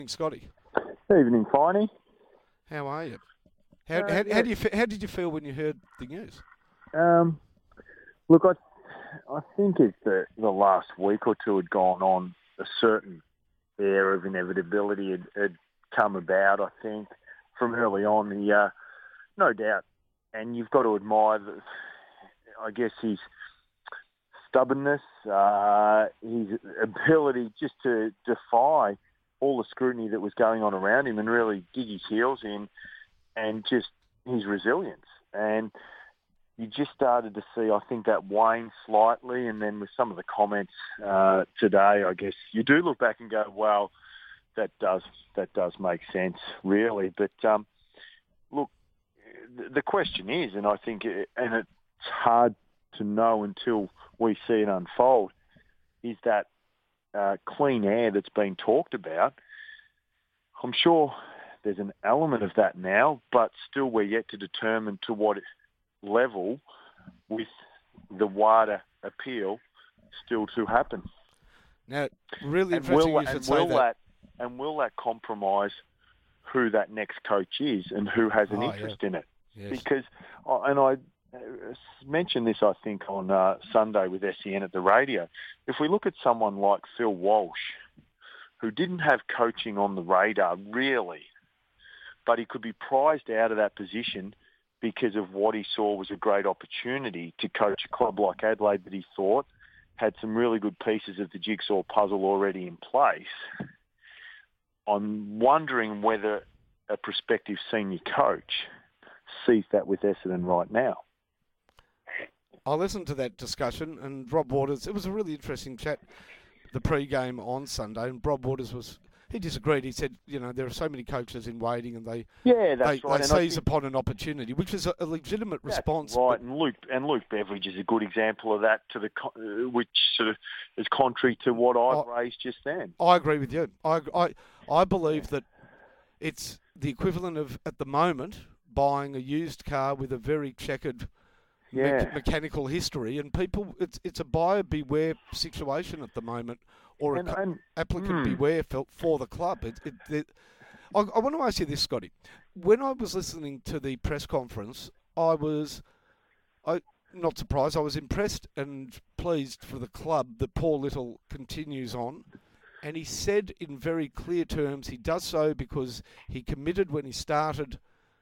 Scotty. Evening, Finey. How are you? How did you feel when you heard the news? Look, I think it's the last week or two had gone on. A certain air of inevitability had come about, I think, from early on. No doubt. And you've got to admire, I guess, his stubbornness, his ability just to defy all the scrutiny that was going on around him and really dig his heels in, and just his resilience. And you just started to see, I think, that wane slightly. And then with some of the comments today, I guess you do look back and go, well, that does make sense, really. But look, the question is, and I think, and it's hard to know until we see it unfold, is that clean air that's been talked about. I'm sure there's an element of that now, but still we're yet to determine to what level, with the WADA appeal still to happen. Now, really interesting you should say that. And will that compromise who that next coach is and who has an interest in it? Yes. Because, and I mentioned this, I think, on Sunday with SEN at the radio. If we look at someone like Phil Walsh, who didn't have coaching on the radar, really, but he could be prized out of that position because of what he saw was a great opportunity to coach a club like Adelaide that he thought had some really good pieces of the jigsaw puzzle already in place. I'm wondering whether a prospective senior coach sees that with Essendon right now. I listened to that discussion, and Rob Waters, it was a really interesting chat, the pre-game on Sunday, and Rob Waters he disagreed. He said, there are so many coaches in waiting, and they seize upon an opportunity, which is a legitimate response. Right, and Luke Beveridge is a good example of that, which sort of is contrary to what I've raised just then. I agree with you. I believe that it's the equivalent of, at the moment, buying a used car with a very checkered mechanical history, and people, it's a buyer beware situation at the moment, or applicant beware for the club. I want to ask you this, Scotty. When I was listening to the press conference, I was not surprised. I was impressed and pleased for the club that Paul Little continues on. And he said in very clear terms he does so because he committed when he started,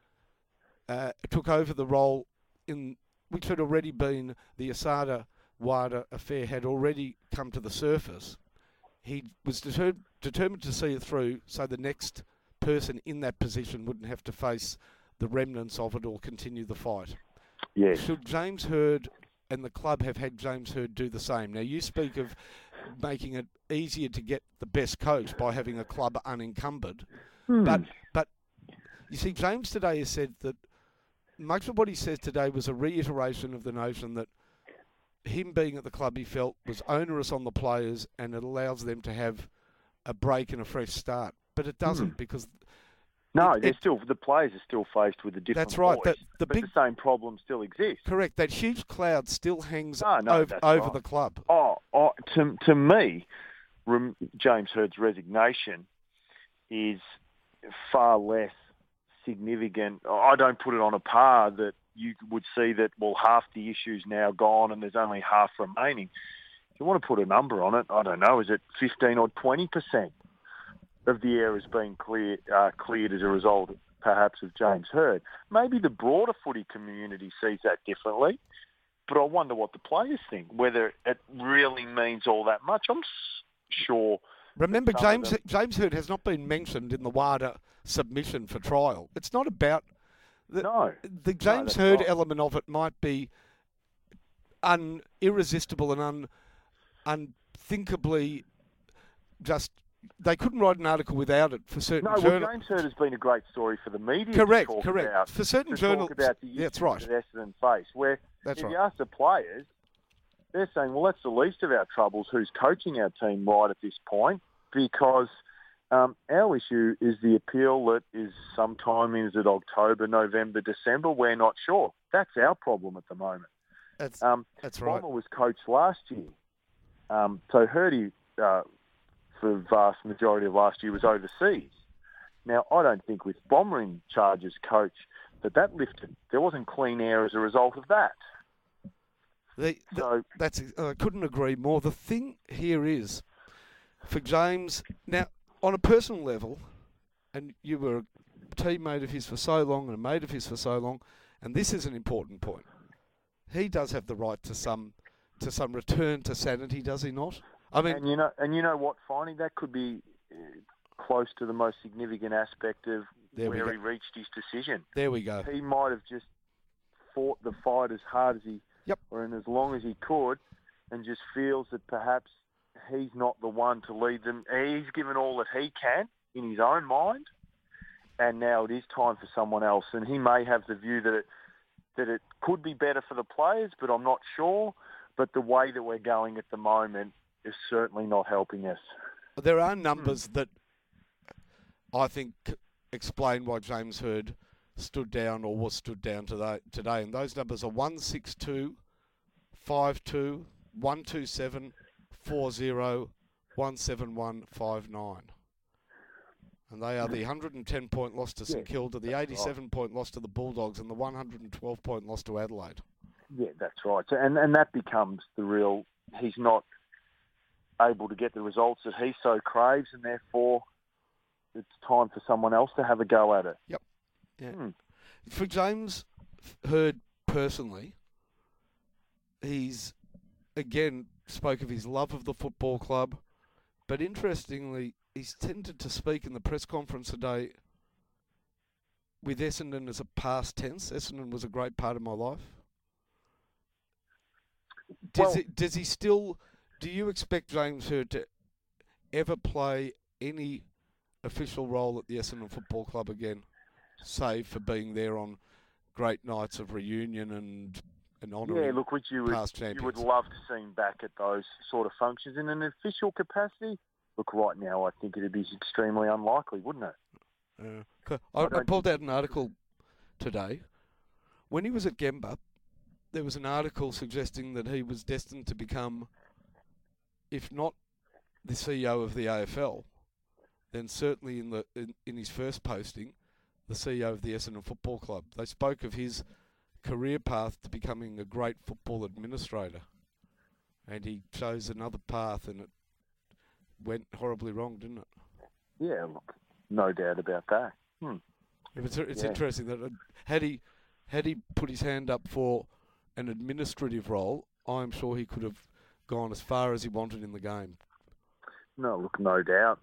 took over the role which had already been the Asada-WADA affair had already come to the surface. He was determined to see it through so the next person in that position wouldn't have to face the remnants of it or continue the fight. Yes. Should James Hird and the club have had James Hird do the same? Now, you speak of making it easier to get the best coach by having a club unencumbered. But you see, James today has said that much of what he said today was a reiteration of the notion that him being at the club, he felt, was onerous on the players, and it allows them to have a break and a fresh start. But it doesn't because... No, the players are still faced with a different That's right. voice, but the same problem still exists. Correct. That huge cloud still hangs over the club. To me, James Hird's resignation is far less significant. I don't put it on a par that you would see that, well, half the issue's now gone and there's only half remaining. If you want to put a number on it, I don't know, is it 15 or 20% of the air has been cleared as a result, perhaps, of James Hird? Maybe the broader footy community sees that differently, but I wonder what the players think, whether it really means all that much. I'm sure... Remember, James Hird has not been mentioned in the WADA submission for trial. It's not about... The James Hird element of it might be irresistible and unthinkably just... They couldn't write an article without it for certain journalists. No, James Hird has been a great story for the media correct. About, for certain journalists, talk about the issues that Essendon face, where if you ask the players, they're saying, well, that's the least of our troubles, who's coaching our team right at this point, because our issue is the appeal that is sometime, is it October, November, December? We're not sure. That's our problem at the moment. That's right. Bomber was coached last year. So Hirdy for the vast majority of last year was overseas. Now, I don't think with Bomber in charge as coach that lifted. There wasn't clean air as a result of that. I couldn't agree more. The thing here is, for James, now, on a personal level, and you were a teammate of his for so long and a mate of his for so long, and this is an important point. He does have the right to some return to sanity, does he not? I mean, and you know what, Finey, that could be close to the most significant aspect of where he reached his decision. There we go. He might have just fought the fight as hard as he, or in as long as he could, and just feels that perhaps he's not the one to lead them. He's given all that he can in his own mind, and now it is time for someone else. And he may have the view that it could be better for the players, but I'm not sure. But the way that we're going at the moment is certainly not helping us. There are numbers that I think explain why James Hird stood down or was stood down today. And those numbers are 162, 52, 127, 40, 171, 59. And they are the 110-point loss to St Kilda, the 87-point loss to the Bulldogs, and the 112-point loss to Adelaide. Yeah, that's right. So, and that becomes the real... He's not able to get the results that he so craves, and therefore it's time for someone else to have a go at it. Yep. Yeah. For James Hird personally, he's, again, spoke of his love of the football club, but interestingly, he's tended to speak in the press conference today with Essendon as a past tense. Essendon was a great part of my life. Does he still... Do you expect James Hird to ever play any official role at the Essendon Football Club again, save for being there on great nights of reunion and honouring past champions? You would love to see him back at those sort of functions in an official capacity. Look, right now, I think it'd be extremely unlikely, wouldn't it? I pulled out an article today. When he was at Gemba, there was an article suggesting that he was destined to become, if not the CEO of the AFL, then certainly in his first posting, the CEO of the Essendon Football Club. They spoke of his career path to becoming a great football administrator, and he chose another path, and it went horribly wrong, didn't it? Yeah, look, no doubt about that. It's interesting that had he put his hand up for an administrative role, I'm sure he could have gone as far as he wanted in the game. No, look, no doubt.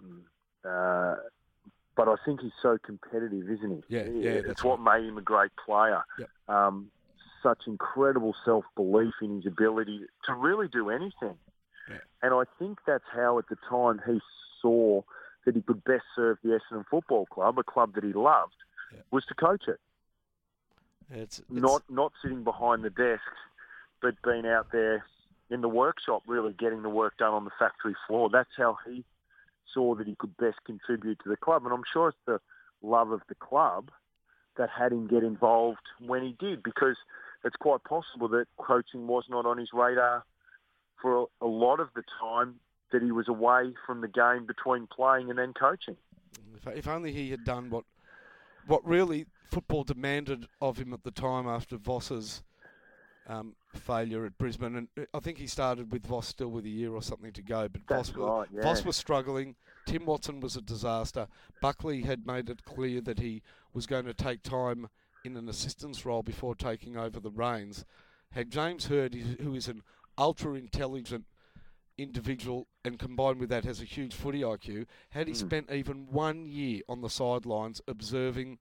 But I think he's so competitive, isn't he? Yeah, it's what made him a great player. Yep. Such incredible self-belief in his ability to really do anything. Yeah. And I think that's how, at the time, he saw that he could best serve the Essendon Football Club, a club that he loved, was to coach it. It's not sitting behind the desk, but being out there in the workshop, really getting the work done on the factory floor. That's how he saw that he could best contribute to the club. And I'm sure it's the love of the club that had him get involved when he did, because it's quite possible that coaching was not on his radar for a lot of the time that he was away from the game between playing and then coaching. If only he had done what really football demanded of him at the time after Voss's failure at Brisbane. And I think he started with Voss still with a year or something to go. But Voss was struggling. Tim Watson was a disaster. Buckley had made it clear that he was going to take time in an assistance role before taking over the reins. Had James Hird, who is an ultra-intelligent individual and combined with that has a huge footy IQ, had he spent even 1 year on the sidelines observing,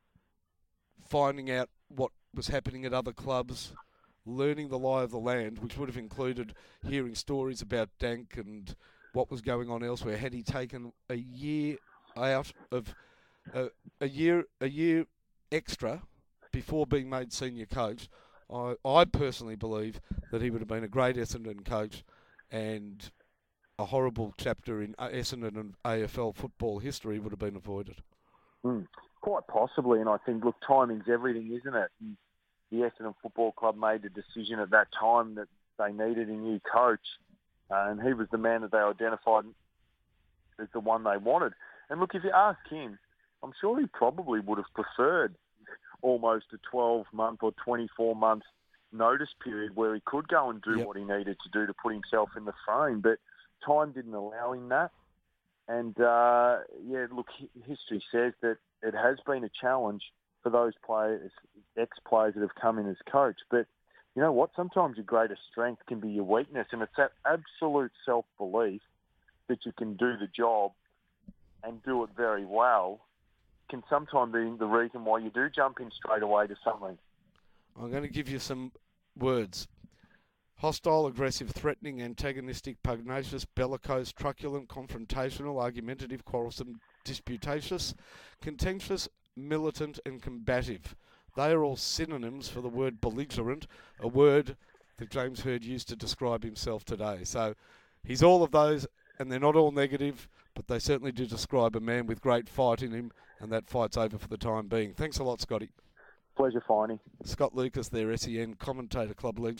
finding out what was happening at other clubs, learning the lie of the land, which would have included hearing stories about Dank and what was going on elsewhere, had he taken a year out of a year extra before being made senior coach, I personally believe that he would have been a great Essendon coach, and a horrible chapter in Essendon and AFL football history would have been avoided. Quite possibly, and I think, look, timing's everything, isn't it? And the Essendon Football Club made the decision at that time that they needed a new coach, and he was the man that they identified as the one they wanted. And look, if you ask him, I'm sure he probably would have preferred almost a 12-month or 24-month notice period where he could go and do what he needed to do to put himself in the frame. But time didn't allow him that. And, look, history says that it has been a challenge for those players, ex-players that have come in as coach. But you know what? Sometimes your greatest strength can be your weakness, and it's that absolute self-belief that you can do the job and do it very well can sometimes be the reason why you do jump in straight away to something. I'm going to give you some words. Hostile, aggressive, threatening, antagonistic, pugnacious, bellicose, truculent, confrontational, argumentative, quarrelsome, disputatious, contentious, militant and combative. They are all synonyms for the word belligerent, a word that James Hird used to describe himself today. So he's all of those, and they're not all negative, but they certainly do describe a man with great fight in him, and that fight's over for the time being. Thanks a lot, Scotty. Pleasure, Finey. Scott Lucas there, SEN commentator, Club Legend.